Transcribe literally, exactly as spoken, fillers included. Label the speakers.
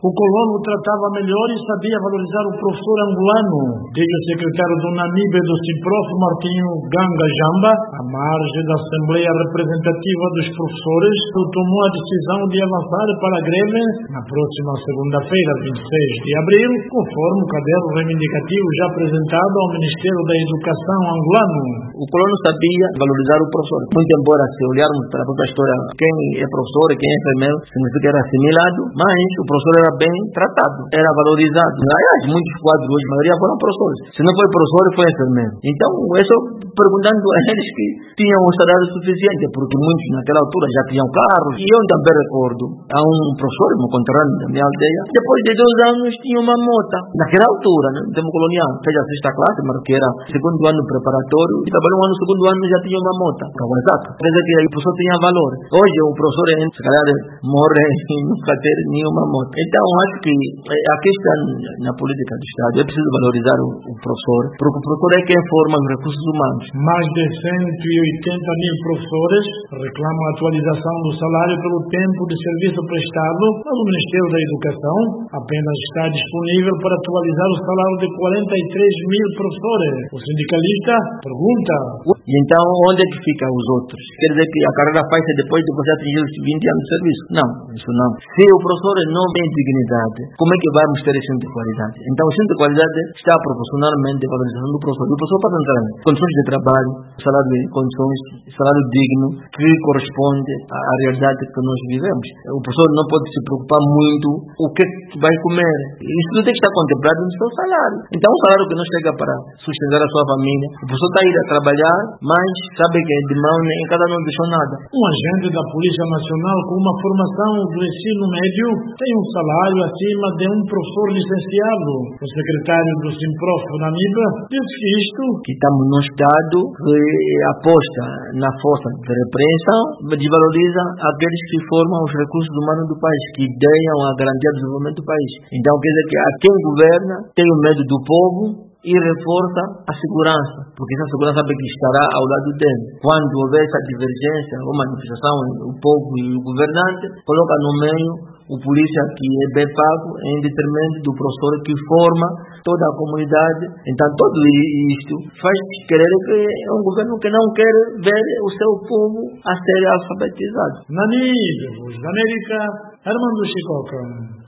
Speaker 1: O colono tratava melhor e sabia valorizar o professor angolano, diz o secretário do Namibe do Cimprof, Martinho Ganga Jamba. À margem da Assembleia Representativa dos Professores, tomou a decisão de avançar para a greve na próxima segunda-feira, vinte e seis de abril, conforme o caderno reivindicativo já apresentado ao Ministério da Educação angolano.
Speaker 2: O colono sabia valorizar o professor. Muito embora, se olharmos para a própria história, quem é professor e quem é enfermeiro, significa que era assimilado, mas o professor era bem tratado, era valorizado. Aliás, muitos quadros hoje, a maioria foram professores. Se não foi professor, foi enfermeiro. Então, eu estou perguntando a eles que tinham um salário suficiente, porque muitos naquela altura já tinham carros. E eu também recordo, há um professor, no conterrâneo da minha aldeia, depois de dois anos tinha uma mota. Naquela altura, né, no tempo colonial, fez a sexta classe, mas que era segundo ano preparatório, e trabalhou um ano, segundo ano já tinha uma mota. Kawasaki. Quer dizer que aí o professor tinha valor. Hoje o professor, se calhar, morre e nunca ter nenhuma mota. Então, acho que aqui está na política do Estado, é preciso valorizar o, o professor, porque o professor é quem forma os recursos humanos.
Speaker 1: Mais de cento e oitenta mil professores reclamam a atualização do salário pelo tempo de serviço prestado, mas o Ministério da Educação apenas está disponível para atualizar o salário de quarenta e três mil professores. O sindicalista pergunta:
Speaker 2: e então onde é que ficam os outros? Quer dizer que a carreira faz-se depois de você atingir os vinte anos de serviço? Não, isso não. Se o professor não tem dignidade, como é que vamos ter esse ensino de qualidade? Então o ensino de qualidade está proporcionalmente à valorização do professor. O professor pode entrar em condições de trabalho, salário de condições, salário digno, que corresponde à realidade que nós vivemos. O professor não pode se preocupar muito o que vai comer. Isso tudo tem que estar contemplado no seu salário. Então o salário que não chega para sustentar a sua família, o professor está a ir a trabalhar, mas sabe que de mão em casa não deixou nada.
Speaker 1: Um agente da Polícia Nacional com uma formação do ensino médio tem um salário acima de um professor licenciado. O secretário do Cimprof, Namibe, diz que isto...
Speaker 2: que estamos num Estado que aposta na força de repreensão, desvaloriza aqueles que formam os recursos humanos do país, que deem a garantia do desenvolvimento do país. Então, quer dizer que a quem governa tem o medo do povo e reforça a segurança, porque essa segurança sabe que estará ao lado dele. Quando houver essa divergência ou manifestação, o povo e o governante coloca no meio o polícia que é bem pago em detrimento do professor que forma toda a comunidade. Então tudo isto faz querer que é um governo que não quer ver o seu povo a ser alfabetizado.
Speaker 1: Namibe, Voz da América, Armando Chicoca.